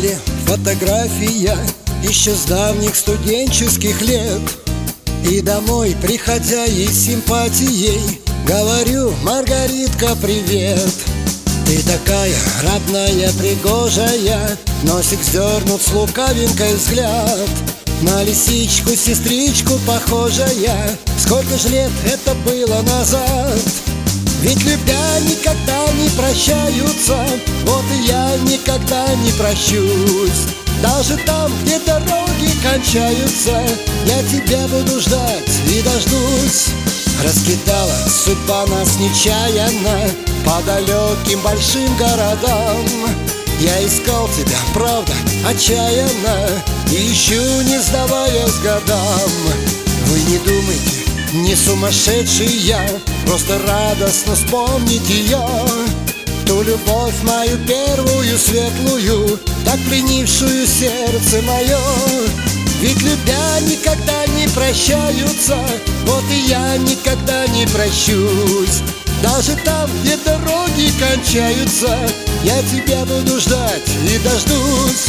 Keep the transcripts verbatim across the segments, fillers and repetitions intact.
столе фотография еще с давних студенческих лет. И домой, приходя и с симпатией, говорю: Маргаритка, привет. Ты такая родная, пригожая, носик вздернут с лукавинкой взгляд. На лисичку, сестричку похожая, сколько ж лет это было назад. Ведь любя никогда не прощаются, вот и я никогда не прощусь. Даже там, где дороги кончаются, я тебя буду ждать и дождусь. Раскидала судьба нас нечаянно по далеким большим городам. Я искал тебя, правда, отчаянно, и ищу, не сдаваясь годам. Вы не думайте, не сумасшедший я, просто радостно вспомнить ее, ту любовь мою первую светлую, так пленившую сердце мое. Ведь любя никогда не прощаются, вот и я никогда не прощусь. Даже там, где дороги кончаются, я тебя буду ждать и дождусь.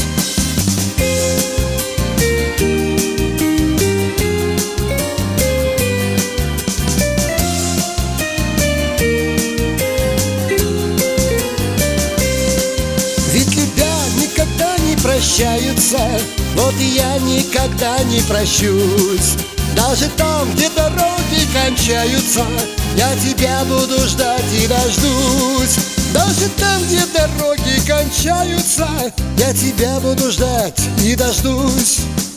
Ведь любя никогда не прощаются, вот и я никогда не прощусь. Даже там, где дороги кончаются, я тебя буду ждать и дождусь. Даже там, где дороги кончаются, я тебя буду ждать и дождусь.